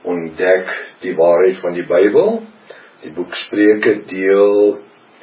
ontdek die waarheid van die Bybel. Die boek Spreuke deel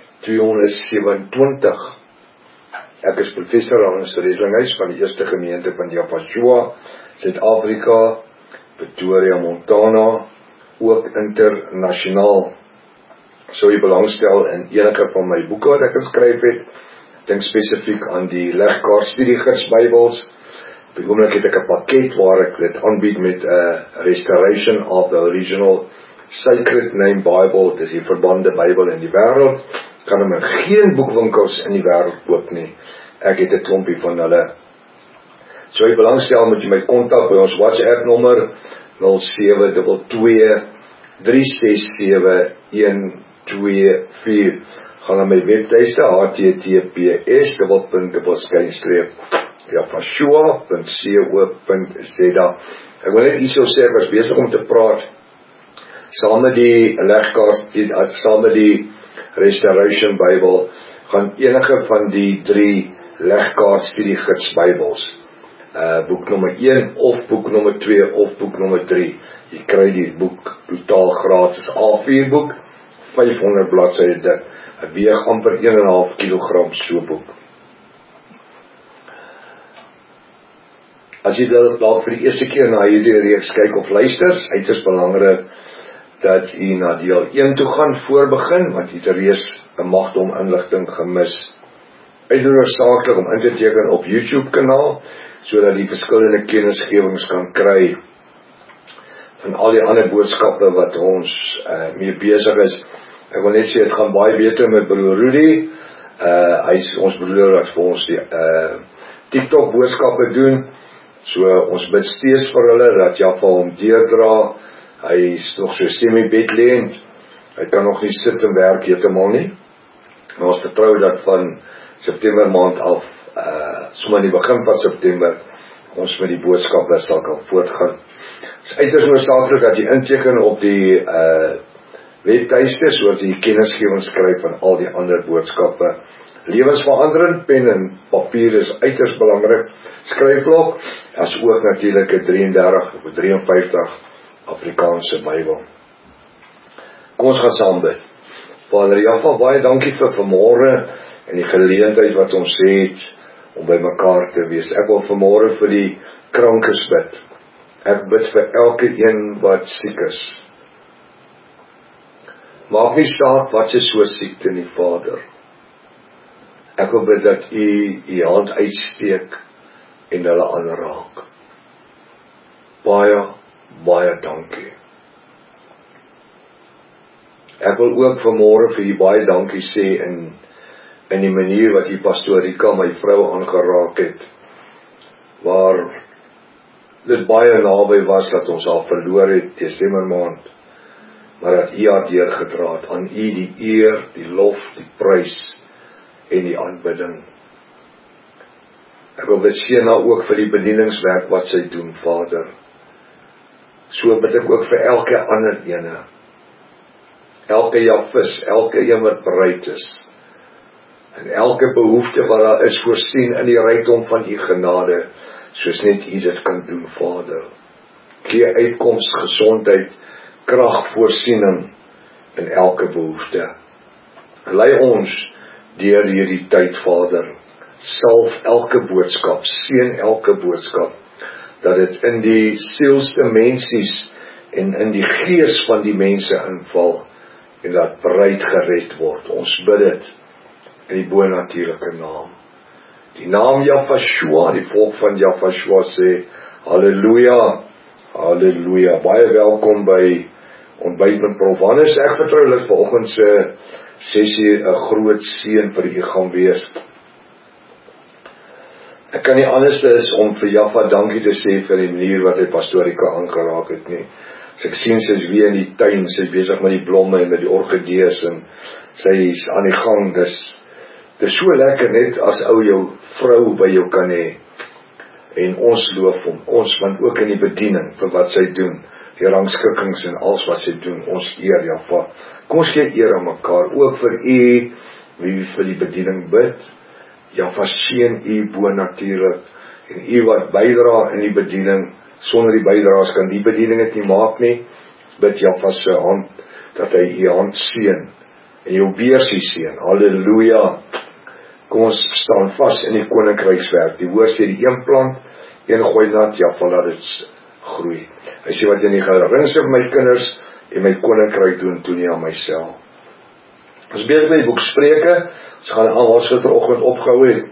227. Ek is professor Hans Redlinghuis van die Eerste Gemeente van Javashua, Suid-Afrika, Pretoria, Montana, ook internasionaal. Sou jy belangstel in enige van my boeke wat ek geskryf het, dink spesifiek aan die Legkaart Studiegids Bybels. Op die oomblik het ek 'n pakket waar ek dit aanbied met 'n restoration of the original Sacred Name Bible. Dit is die verbande Bybel in die wêreld. Kan hom in geen boekwinkels in die wêreld koop nie. Ek het 'n klompie van hulle. Sou jy belangstel, moet jy my kontak by ons WhatsApp nommer 0722 367 124. Gaan na my webtuiste https://javashua.co.za. Ek wil net iets sê, ek was besig om te praat saam met die Legkaart, saam met die Restoration Bible, gaan enige van die 3 Legkaart Studiegids Bybels, boek nommer 1 of boek nommer 2 of boek nommer 3. Jy kry die boek totaal gratis, A4 boek, 500 bladsye dik. Hy weeg amper 1,5 kilogram so boek. As jy dalk vir die eerste keer na hierdie reeks kyk of luister, uiters belangrik dat jy na deel 1 toe gaan voor begin, want jy het reeds 'n magdom inligting gemis. Uitnodigsaaklik om in te teken op YouTube kanaal, sodat jy verskillende kennisgewings kan kry van al die ander boodskappe wat ons mee besig is. Ek wil net sê, het gaan baie beter met broer Rudy. Hy is ons broer wat vir ons die TikTok boodskappe doen. So ons bid steeds vir hulle, dat Jaffa hom deurdra. Hy is nog so semi-bedlend. Hy kan nog nie sit en werk heeltemal nie. Maar ons vertrou dat van September maand af, sommer in die begin van September, ons met die boodskappe sal kan voortgaan. Het is uiters noodsaaklik dat jy inteken op die webtuiste, sodat jy kennisgewings kry van al die ander boodskappe. Lewensveranderend, pen en papier is uiters belangrik. Skryfblok, as ook natuurlik 'n 33 of 53 Afrikaanse Bybel. Kom ons gaan saam bid. Vader Jaffa, baie dankie vir vanmôre en die geleentheid wat ons het om by mekaar te wees. Ek wil vanmôre vir die krankes bid. Ek bid vir elke een wat siek is. Maak nie saak wat se so siekte nie, Vader. Ek wil bid dat u hand uitsteek en hulle aanraak. Baie dankie. Ek wil ook vanmôre vir u baie dankie sê in die manier wat u Pastoor Rika, my vrou, aangeraak het, waar dit baie naby was dat ons haar verloor het Desember maand, maar dat u haar deurgedra het. Aan u die eer, die lof, die prys en die aanbidding. Ek wil bid seën ook vir die bedieningswerk wat sy doen, Vader. So bid ek ook vir elke ander ene, elke Jafis, elke een wat bereid is, en elke behoefte wat daar is, voorsien in die rykdom van u genade, soos net u dit kan doen, Vader. Gee uitkoms, gesondheid, krag, voorsiening in elke behoefte. Lei ons deur hierdie tyd, Vader. Salf elke boodskap, seën elke boodskap, dat dit in die sielsdimensies en in die gees van die mense inval, en dat bereid gered word. Ons bid dit in die bonatuurlike naam. Die naam Javashua, die volk van Javashua sê, halleluja, halleluja. Baie welkom by Ontbyt met Prof. Hannes. Ek vertrou dat vanoggend se sessie 'n groot seën vir u gaan wees. Ek kan nie anders as om vir Jaffa dankie te sê vir die manier wat hy Pastoor Rika aangeraak het nie. As ek sien, sy is weer in die tuin, sy is besig met die blomme en met die orgidees, en sy is aan die gang. Dis so lekker net as ou jou vrou by jou kan hê. En ons loof hom, ons want ook in die bediening vir wat sy doen, die rangskikkings en alles wat sy doen, ons eer Jaffa. Kom ons gee eer aan mekaar, ook vir u, wie vir die bediening bid. Jaffa, seën u bonatuurlik, en u wat bydra in die bediening, Sonder die bydraes kan die bediening dit nie maak nie. Bid Jaffa se hand, dat hy u hand seën, en jou beursie seën. Halleluja. Kom ons staan vas in die koninkrykswerk. Die woord sê die een plant, een gooi nat, Jaffa laat dit groei. Hy sê wat in die geringste van my kinders en my koninkryk doen nie aan myself. Ons besig met die boek Spreuke. Ons gaan almal gisteroggend opgehou het.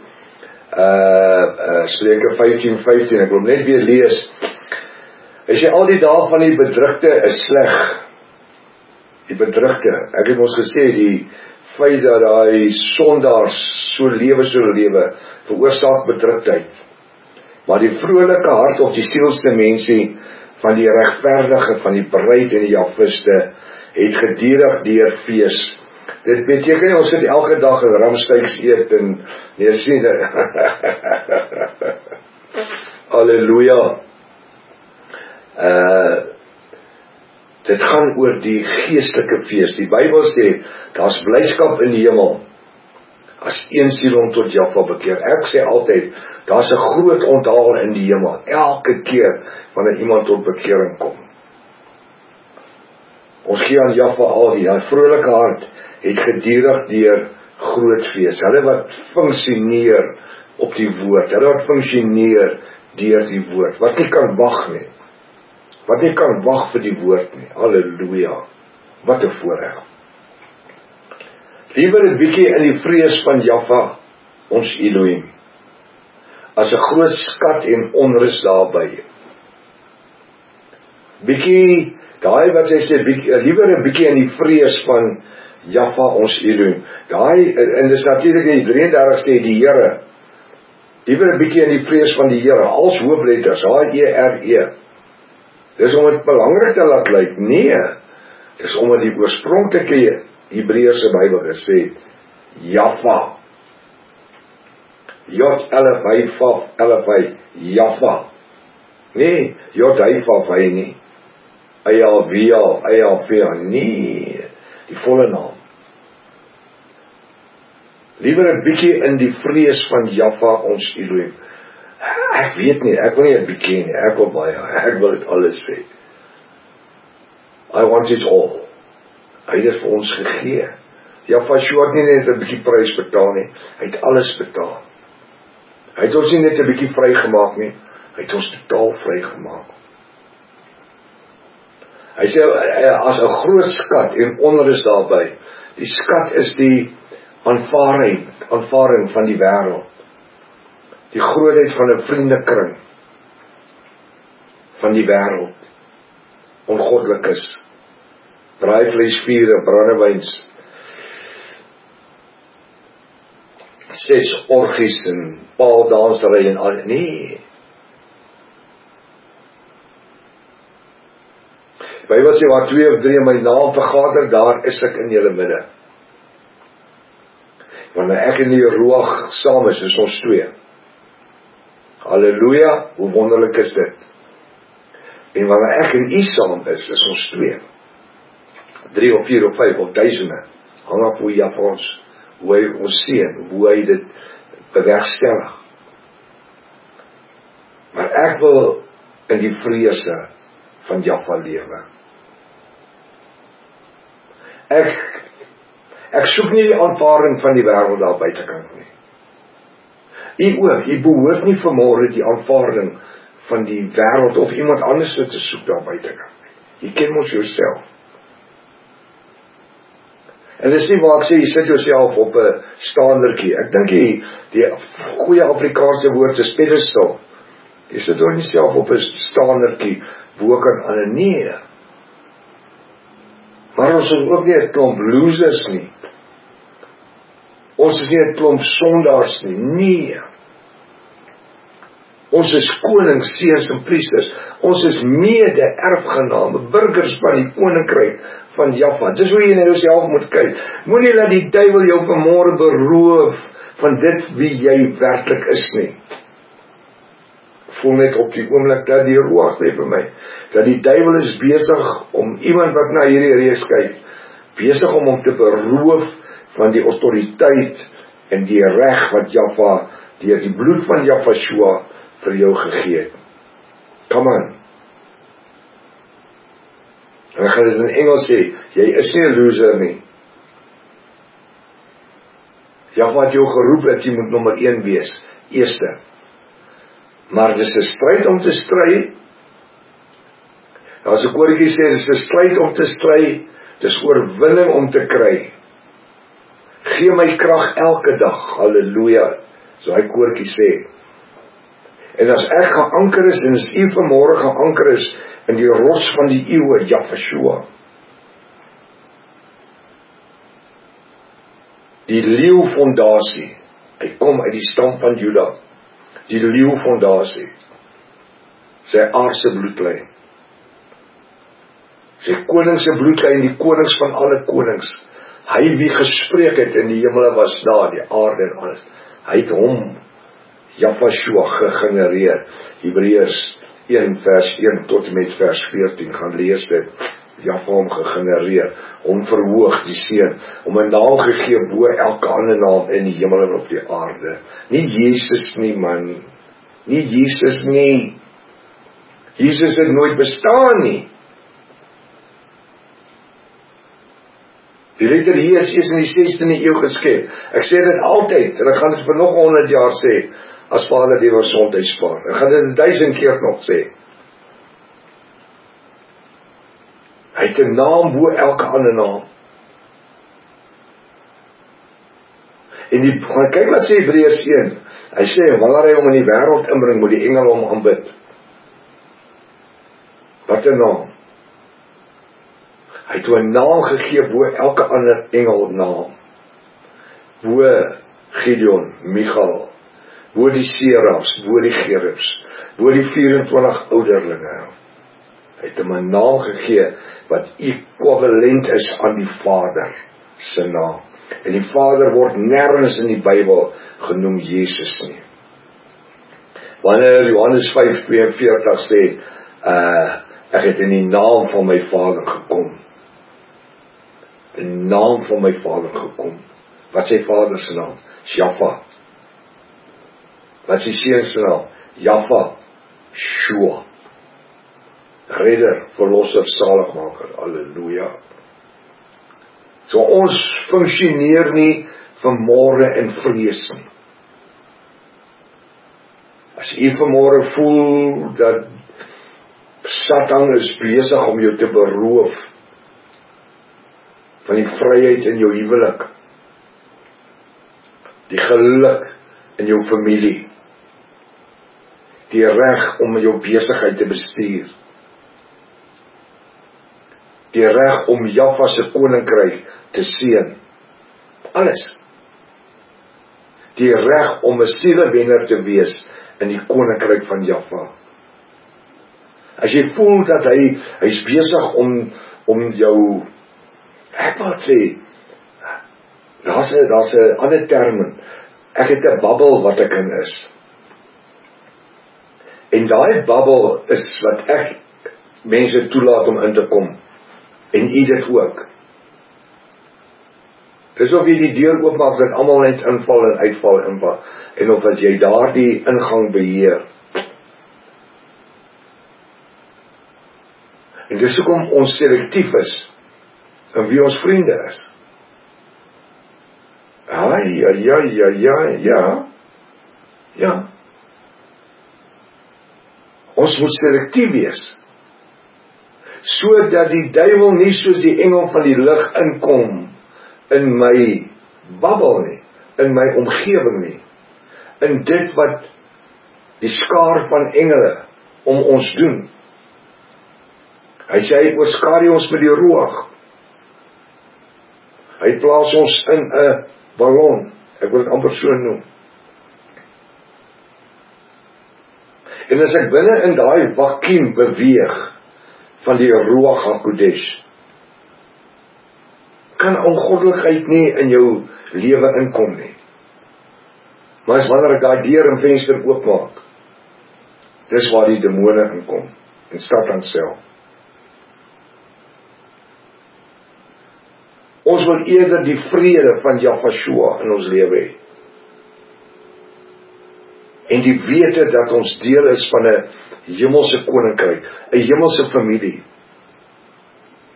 Spreuke 15:15. Ek wil net weer lees. Hy sê al die dae van die bedrukte is sleg. Die bedrukte. Ek het ons gesê die feit dat daai sondaars so lewe veroorsaak bedruktheid. Maar die vrolike hart of die sielste mensie van die regverdige, van die bereid en die jafiste het gedurig deur fees. Dit beteken ons sit elke dag in ramsteiks eet en sien. Halleluja. Dit gaan oor die geestelike fees. Die Bybel sê, daar's blydskap in die hemel, as een siel hom tot Jaffa bekeer. Ek sê altyd, daar's 'n groot onthaal in die hemel, elke keer wanneer iemand tot bekering kom. Ons gee aan Jaffa al die vrolike hart, het gedurig deur groot fees. Hulle wat funksioneer op die woord, hulle wat funksioneer deur die woord, wat nie kan wag nie. Wat nie kan wag vir die woord nie. Halleluja. Wat 'n voorreg. Liewer 'n bietjie in die vrees van Jaffa, ons Elohim, as 'n groot skat en onrus daarby. Bietjie, daai wat sy sê, liewer 'n bietjie in die vrees van Jaffa, ons Elohim. Daai, en dis natuurlik in die 33 sê die Here. Liewer 'n bietjie in die vrees van die Here, als hoofletters, H-E-R-E. Dis om het belangrik te laat lyk. Nee, dis omdat die oorspronklike Hebreëse Bybel gesê, Jaffa. J-L-F-I-F-L-F-I, Jaffa. Nee, J-H-I-F-I nie. I-L-V-A, nee, die volle naam. Liewer 'n bietjie in die vrees van Jaffa, ons Elohim. Ek weet nie, ek wil nie 'n bietjie nie, ek wil baie, ek wil dit alles sê. I want it all. Hy het dit vir ons gegee. Jaffa het nie net 'n bietjie prys betaal nie, hy het alles betaal. Hy het ons nie net 'n bietjie vrygemaak nie, hy het ons totaal vrygemaak. Hy sê, as 'n groot skat en onrus daarby, die skat is die aanvaring van die wêreld. Die grootheid van 'n vriendekring van die wêreld, ongoddelikes, braaivleisvure, brandewyns, orgies en paaldansery en al, nee. Die Bybel sê, waar 2 of 3 in my naam vergader, daar is ek in julle midde. Wanneer ek en die Ruach saam is ons 2. Halleluja, hoe wonderlik is dit. En wanneer ek en u saam is ons 2. 3 of 4 of 5 of duisende, hang af hoe Jaffa hoe hy ons seën, hoe hy dit bewerkstellig. Maar ek wil in die vrese van Jaffa lewe. Ek soek nie die aanvaring van die wêreld daar buitekant nie. U behoort nie vanmôre die aanvaarding van die wêreld of iemand anders te soek daar buitekant nie. Jy ken mos jouself. En dis nie waar ek sê, jy sit jouself op 'n staandertjie. Ek dink die goeie Afrikaanse woord is pedestal. Jy sit door jouself op 'n staandertjie, bo kan aan 'n nee. Maar ons is ook nie 'n klomp losers nie. Ons is nie 'n klomp sondaars nie, nee. Ons is konings, seuns en priesters. Ons is mede-erfgename, burgers van die koninkryk van Jaffa. Dis hoe jy na jouself moet kyk. Moenie laat die duiwel jou vanmôre beroof van dit wie jy werklik is nie. Voel net op die oomblik dat die Ruach sê vir my, dat die duiwel is besig om iemand wat na hierdie reeks kyk, besig om hom te beroof van die autoriteit en die reg wat Jaffa deur die bloed van Jaffa vir jou gegee het. Come on. En ek gaan dit in Engels sê, jy is nie 'n loser nie. Jahwe het jou geroep dat jy moet nommer 1 wees, eerste. Maar dit is 'n stryd om te stry. As 'n koortjie sê, dit is 'n stryd om te stry, dit is oorwinning om te kry. Gee my krag elke dag, halleluja, so hy koortjie sê. En as ek geanker is, en as u vanmôre geanker is, in die rots van die eeue, Jahwe, die leeufondasie, hy kom uit die stam van Juda, die leeufondasie, sy aardse bloedlyn, sy koningse bloedlyn, die konings van alle konings, hy wie gespreek het en die hemele was daar, die aarde en alles, hy het hom, Jahwe gegenereer. Hebreërs 1 vers 1 tot en met vers 14, gaan lees dit, Jahwe hom gegenereer, hom verhoog, die seun, hom 'n naam gegee bo elke ander naam in die hemel en op die aarde. Nie Jesus nie, man, nie Jesus nie, Jesus het nooit bestaan nie. Die letter J is in die 16de eeu geskep. Ek sê dit altyd, en ek gaan dit vir nog 100 jaar sê, as Vader die gesondheid spaar. Ek gaan dit 1000 keer nog sê. Hy het 'n naam bo elke ander naam. En kyk wat sê Hebreërs 1. Hy sê, wanneer hy hom in die wêreld inbring, moet die engele hom aanbid. Wat 'n naam. Hy het 'n naam gegee bo elke ander engel naam. Bo Gideon, Michael, bo die serafs, bo die gerubs, bo die 24 ouderlinge. Hy het hom 'n naam gegee wat ekwivalent is aan die Vader se naam. En die Vader word nêrens in die Bybel genoem Jesus nie. Wanneer Johannes 5:42 sê, ek het in die naam van my Vader gekom. In die naam van my Vader gekom. Wat sê Vader se naam? Jahwe. Wat is die Seun se naam? Jahwe. Shua. Redder, verlosser, saligmaker. Halleluja. So ons funksioneer nie vanmôre in vrees nie. As u vanmôre voel dat Satan is besig om jou te beroof van die vryheid in jou huwelik, die geluk in jou familie, die reg om jou besigheid te bestuur, die reg om Jahwe se koninkryk te seën, alles, die reg om 'n sielewenner te wees in die koninkryk van Jahwe. As jy voel dat hy's besig om jou, ek wil sê, daar's 'n ander term, ek het 'n babbel wat ek in is. En daai babbel is wat ek mense toelaat om in te kom. En u dit ook. Dis of jy die deur oopmaak dat almal net inval en uitval en of dat jy daardie ingang beheer. En dis hoekom ons selektief is in wie ons vriende is. Ja. Ons moet selektief wees. Sodat die duiwel nie soos die engel van die lig inkom in my babbel nie, in my omgewing nie, in dit wat die skaar van engele om ons doen. Hy sê hy oorskadu ons met die ruach. Hy plaas ons in 'n ballon, ek wil dit amper so noem. En as ek binne in daai vakuum beweeg van die Ruach HaKodesh, kan ongoddelikheid nie in jou lewe inkom nie. Maar as wanneer ek daai deur en venster oopmaak, dis waar die demone inkom, en Satan self. Ons wil eerder die vrede van Jahwe in ons lewe hê. En die wete dat ons deel is van 'n hemelse koninkryk, 'n hemelse familie.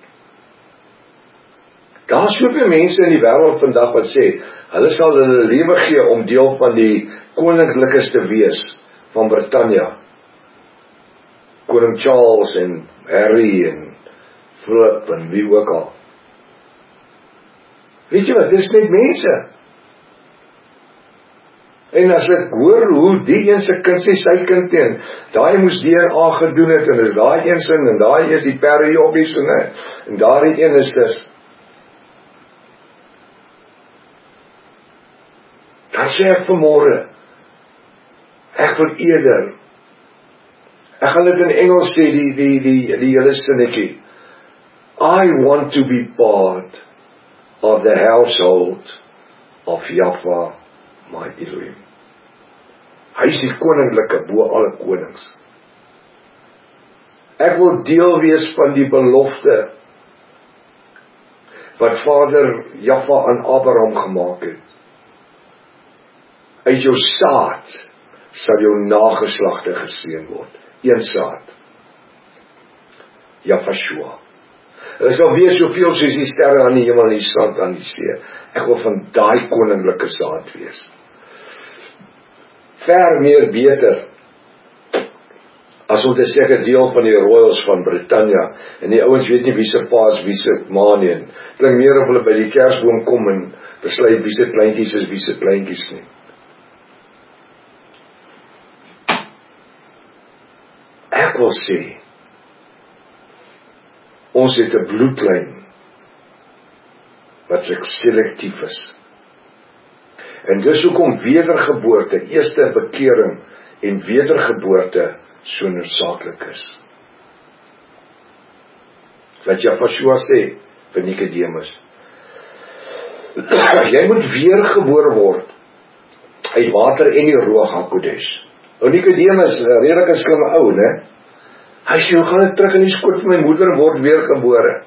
Daar is soveel mense in die wêreld vandag wat sê, hulle sal hulle lewe gee om deel van die koninklikes te wees van Britannia. Koning Charles en Harry en Philip en wie ook al. Weet jy wat, dit is net mense. En as ek hoor hoe die een se kind sê sy kind teen, daai moes DNA gedoen het, en is daai een sin, en daai is die periodies, en daai een is dis. Dan sê ek vanmôre, ek wil eerder, ek gaan dit in Engels sê, die hele sinnetjie, I want to be part of the household of Jahwe, my Elohim. Hy is die koninklike bo alle konings. Ek wil deel wees van die belofte wat Vader Jahwe aan Abraham gemaak het. Uit jou saad sal jou nageslagte geseën word. Een saad. Jahwe. Hulle sal wees soveel soos die sterre aan die hemel en die sand aan die see. Ek wil van daai koninklike saad wees. Ver meer beter as om te sê ek is deel van die royals van Britannia, en die ouens weet nie wie se pa is, wie se ma nie, en klink meer of hulle by die kersboom kom en besluit wie se kleintjies is, wie se kleintjies nie. Ek wil sê, ons het 'n bloedlyn wat selektief is. En dis hoekom wedergeboorte, eerste bekering en wedergeboorte so noodsaaklik is. Wat Jahwe sê vir Nikodemus. Jy moet weergebore word uit water en die Ruach HaKodesh. Nou Nikodemus, redelike slim ou, né? Hy sê, hoe gaan ek terug in die skoot van my moeder en word weergebore?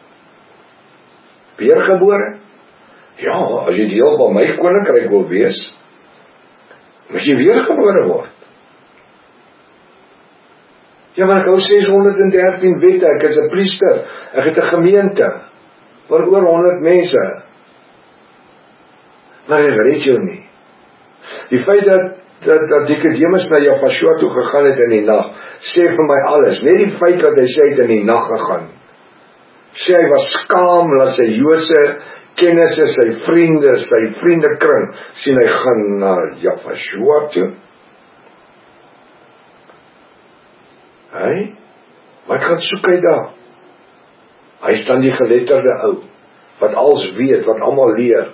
Weergebore? Ja, as jy deel van my koninkryk wil wees, moet jy weergebore word. Ja, maar ek hou 613 wette, ek is 'n priester, ek het 'n gemeente, van oor 100 mense. Maar ek red jou nie. Die feit dat Nikodemus na Jahwe toe gegaan het in die nag, sê vir my alles. Net die feit dat hy sê hy het in die nag gegaan. Sê hy was skaam, dat sy Joodse kennisse, sy vriendekring, sien hy gaan na Jahwe toe. Hy? Wat gaan soek hy daar? Hy staan die geletterde ou, wat alles weet, wat almal leer.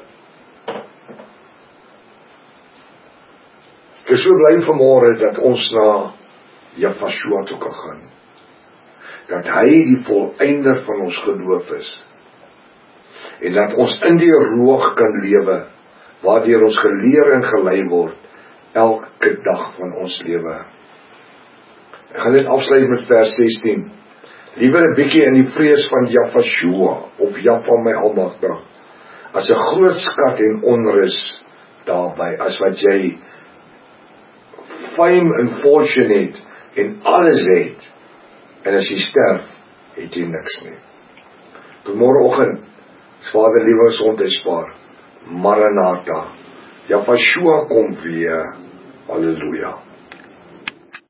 Ek is so bly vanmôre dat ons na Jahwe toe kan gaan. Dat hy die volëinder van ons geloof is. En dat ons in die roog kan lewe, waardeur ons geleer en gelei word, elke dag van ons lewe. Ek gaan net afsluit met vers 16. Liewer 'n bietjie in die vrees van Jahwe, of Jahwe my almagtig, as 'n groot skat en onrus daarby, as wat jy fame en fortune het, en alles het, en as jy sterf, het jy niks nie. Tot môreoggend, as Vader liewe gesondheid spaar, Maranatha, Jahwe kom weer, halleluja.